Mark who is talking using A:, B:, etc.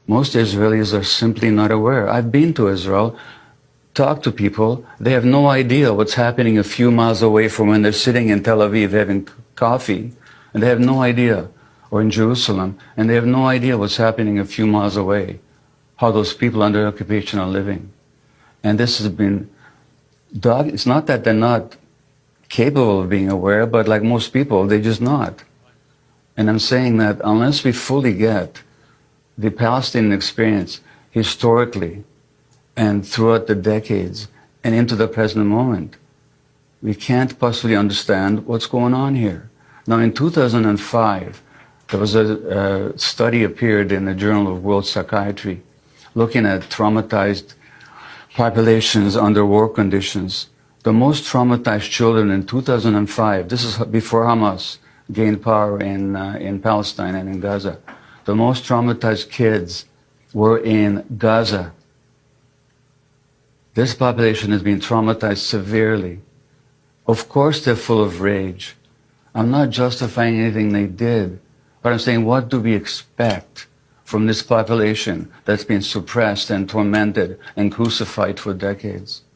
A: Most Israelis are simply not aware. I've been to Israel, talked to people. They have no idea what's happening a few miles away from when they're sitting in Tel Aviv having coffee, and they have no idea, or in Jerusalem, and they have no idea what's happening a few miles away, how those people under occupation are living. And this has been dog. It's not that they're not capable of being aware, but like most people, they're just not. And I'm saying that unless we fully get the Palestinian experience historically and throughout the decades and into the present moment, we can't possibly understand what's going on here. Now, in 2005, there was a study appeared in the Journal of World Psychiatry looking at traumatized populations under war conditions. The most traumatized children in 2005, this is before Hamas gained power in Palestine and in Gaza, the most traumatized kids were in Gaza. This population has been traumatized severely. Of course they're full of rage. I'm not justifying anything they did, but I'm saying, what do we expect from this population that's been suppressed and tormented and crucified for decades?